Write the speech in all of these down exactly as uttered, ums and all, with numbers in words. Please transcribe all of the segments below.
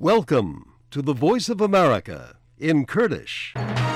Welcome to the Voice of America in Kurdish.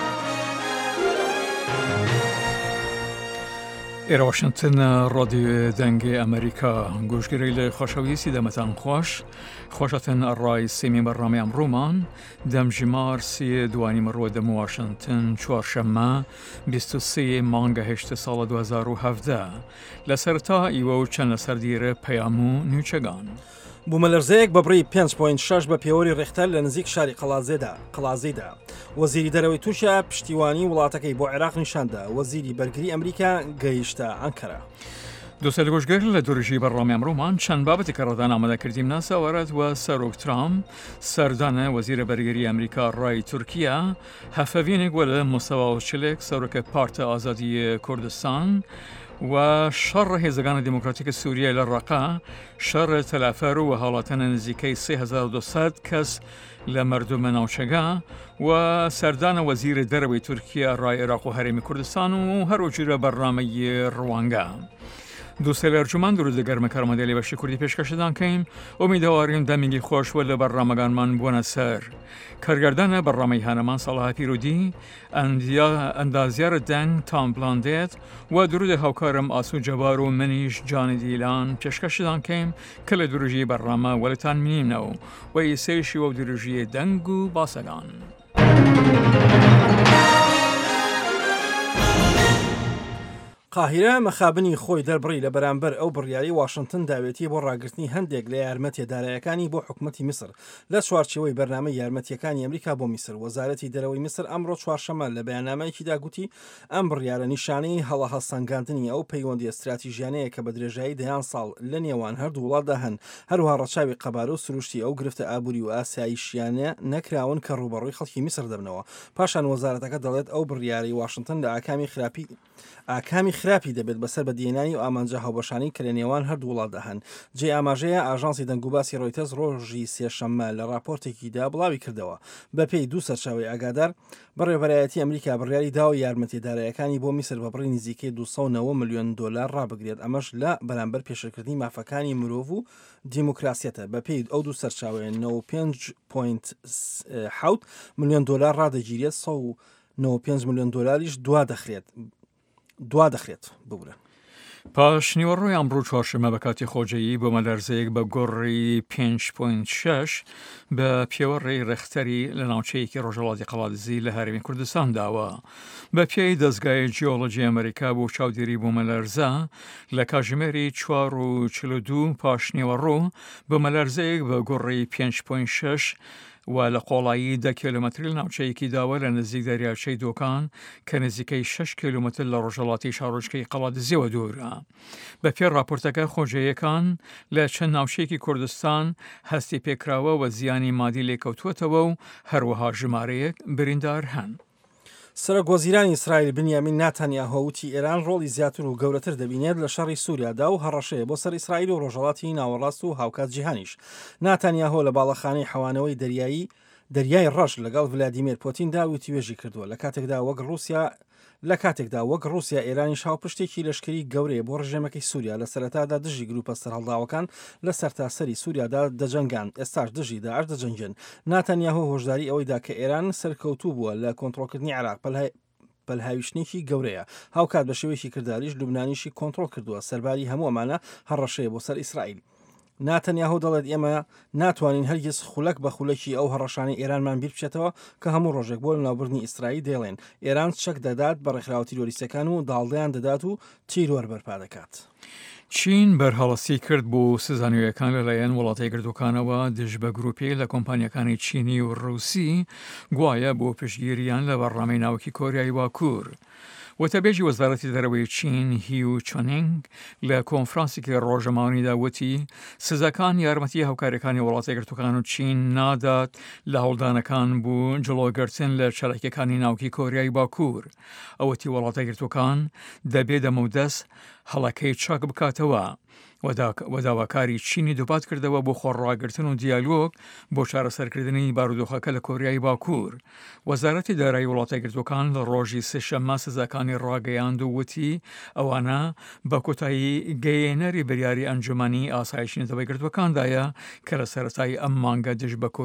إلى واشنطن راديو دنگ أمريكا گوشگیری لخوشاویسی دمتان خوش خوشتن الرئیس سیمی برنامه امرومان دم جمار سی دوانی مرو دم واشنطن چهارشنبه بیست و سه مانگ هشت سال دو هزار و هفده لسرتا ایو چند لسردیر پیامو نیوچگان بوومەلەرزەیەک بەبڕی پێنج پۆینت شەش بە پێوەری ڕێختەر لە نزیک شاری قەڵازێدا قەڵازیدا وەزیری دەرەوەی تووشە پشتیوانی وڵاتەکەی بۆ عێراق نیشاندا وەزیری بەرگری ئەمریکا گەیشتە ئەنکەرە. دووسەر گۆشگەر لە دوورژی بەڕامی ئەمڕۆمان چەند بابەتی کە ڕەدان ئامادەکردیم ناساوەرەت و سەرۆک ترامپ سەردانە وەزیرە بەرگری ئەمریکا ڕای تورکیا هەفەڤینێک وە لە مۆسەواوچلێک سەرۆکە پارتە ئازادی کوردستان و شەڕ هێزەکانی دیموکراتیک سووریە لە ڕەقا شەڕ تەلافەر و هەڵاتەنە نزیکەی سێ هەزار و دووسەد کەس لە مردومە ناوچەکە و سەردانە وەزیرە دەرەوەی تورکیا ڕای عێراق و هەرێمی کوردستان و هەروەجورە بەڕامەی ڕوانگە. دووسێ لە ئەرجومان درود لە گەرمە کارمەدەی لە بەشی کوردی پێشکەشدان کەین ئومیدوارین دەمێکی خۆشوە لە بەڕامەکانمان بوونە سەر. کارگەردانە بەڕامەی هانەمان ساڵها پیرودی ئەندازیارە دەنگ تام بلاندێت و درودە هاوکارم ئاسو جەبار و منیش جانی دیلان پێشکەشدان کەیم کە لە دروژی بەڕامە وەلتان مینینەوە و ئیسەیشی وە دروژی دەنگ و باسەکان. قاهیرە مەخابنی خۆی دەربڕی لە بەرامبەر ئەو بڕیاری واشنگتن داوێتی بۆ ڕاگررتنی هەندێک لە یارمەتیەدارایەکانی بۆ حکوومەتی میسر لە چوارچێوەی بەرنامە یارمەتیەکانی ئەمریکا بۆ میسر. وەزارەتی دەرەوەی میسر ئەمڕۆ چوارشەمە لە بەیاننامەیەکیدا گوتی ئەم بڕیارە نیشانەی هەڵە هەڵسەنگاندنی ئەو پەیوەندی استراتیژیانەیە کە بە درێژایی دەیان ساڵ لە نێوان هەردوو وڵاتدا هەن هەروها ڕەچاوی قەبارە و سروشتی ئەو گرفتە ئابووری و ئاساییشیانە نەکراون کە ڕوبەڕووی خەڵکی میسر دەبنەوە. پاشان وەزارەتەکە دەڵێت ئەو بڕیاری واشنگتن لە ئاکامی خراپی ئاکامی خراپی دەبێت بەسەر بە دێنانی و ئامانجە هاوبەشانی کە لە نێوان هەردوو وڵاتدا هەن. جێ ئاماژەیە ئاژانسی دەنگوباسی ڕۆیتەرز ڕۆژی سێشەممە لە راپۆرتێکیدا بڵاوی کردەوە بەپێی دوو سەرچاوی ئاگادار بەڕێوەبەرایەتی ئەمریکا بڕیاری دا و یارمەتیدارایەکانی بۆ میسر بەبڕی نزیکەی دووسەد و نەوە ملیۆن دۆلار ڕابگرێت. ئەمەش لە بەرامبەر پێشەکردنی مافەکانی مرۆڤ و دیموکراسیەتە. بەپێی ئەو دوو سەرچاوەیە نەوە و پێنج پۆینت حەوت ملیۆن دۆلار ڕادەگیرێت سەد و نەوە و پێنج ملیۆن دۆلاریش دوا دەخرێت دوا دەخرێت ببورە. پاش نیوەڕۆی ئەمڕۆ چوارشەممە بە کاتی خۆجەیی بۆ مەلەرزەیەک بە گۆڕی پێنج پۆینت شەش بە پێوەڕێی ڕێختەری لە ناوچەیەکی ڕۆژهەڵاتی قەڵاتزی لە هەرێمی کوردستان داوە. بە پێی دەستگای جیۆلۆجی ئەمریکا بۆ چاودێری بۆ مەلەرزە لە کاتژمێری چوار و چل و دوو پاش نیوەڕۆ بە مەلەرزەیەک بە گۆڕی پێنج پۆینت شەش و لە قۆڵایی دە کیلۆمەتری لە ناوچەیەکی داوە لە نزیک دەریاچەی دۆکان کە نزیکەی شەش کیلۆمەتر لە ڕۆژهەڵاتی شارۆچکەی قەڵاتزیەوە دوورە. بە پێی راپۆرتەکە خۆجەیەکان لە چەند ناوچەیەکی کوردستان هەستی پێکراوە و زیانی مادی لێکەوتووەتەوە و هەروەها ژمارەیەک بریندار هەن. سەرۆک وەزیرانی ئیسرائیل بنیامین ناتانیاهۆ وتی ئێران ڕۆڵی زیاتر و گەورەتر دەبینێت لە شەڕی سووریادا و هەڕەشەیە بۆ سەر ئیسرائیل و ڕۆژهەڵاتی ناوەڕاست و هاوکات جیهانیش. ناتانیاهۆ لە باڵەخانەی حەوانەوەی دەریایی دەریای ڕەش لەگەڵ ڤلادیمیر پۆتیندا و توێژی کردووە لە کاتێکدا وەک رووسیا لە کاتێکدا وەک رووسیا ئێرانی شاوپشتێکی لەشکری گەورەیە بۆ ڕژێمەکەی سووریا لە سەرەتادا دژی گروپە سەرهەڵداوەکان لە سەرتاسەری سووریادا دەجەنگان ئێستاش دژی داعش دەجەنگێن. ناتانیاهۆ هۆشداری ئەوەیدا کە ئێران سەرکەوتوو بووە لە کۆنتڕۆلکردنی عێراق بەلهاویشتێکی گەورەیە. هاوکات بە شێوەیەکی کرداریش لوبنانیشی کۆنتڕۆل کردووە. سەرباری هەموو ئەمانە هەڕەشەیە بۆ سەر ئیسرائیل. ناتەنیاهۆ دەڵێت ئێمە ناتوانین هەرگیز خولەک بە خولەکی ئەو هەڕەشانی ئێرانمان بیر بچێتەوە کە هەموو ڕۆژێک بۆ ناوبردنی ئیسرائیل دێڵێن ئێران چەک دەدات بە ڕێکخراوە تیرۆریستەکان و داڵدەیان دەدات و تیرۆر بەرپا دەکات. چین بەرهەڵەسی کرد بۆ سزانویەکان لەلایەن وڵاتای گردووکانەوە دژ بە گروپی لە کۆمپانیەکانی چینی و ڕووسی گوایە بۆ پشتگیریان لە بەڕامەی ناوکی کۆریای باکوور. وتەبێژی وەزارەتی دەرەوەی چین هیو چۆنینگ لە کۆنفرانسێکی ڕۆژەماوەیەدا وتی سزاکان یارمەتی هاوکاریەکانی وڵاتی یەکگرتووەکان و چین نادات لە هەوڵدانەکان بوو جڵۆگرتن لە چالاکیەکانی ناوکی کۆریای باکوور. ئەوەتی وڵاتە یەکگرتووەکان دەبێت دەمەودەست هەڵەکەی چاک بکاتەوە. و داواکاری چینی دووپات کردەوە بۆ خۆڕاگرتن و دیالۆگ بۆ چارەسەرکردنی بارودۆخەکە لە کۆریای باکوور. وەزارەتی دارایی وڵاتە یەکگرتووەکان لە ڕۆژی سێشەممە سزاکانی ڕاگەیاند و وتی ئەوانە بە کۆتایی گەیەنەری بریاری ئەنجومەنی ئاسایشی نەتەوەی یەکگرتووەکاندایە کە لە سەرەتای ئەم مانگە دژ بە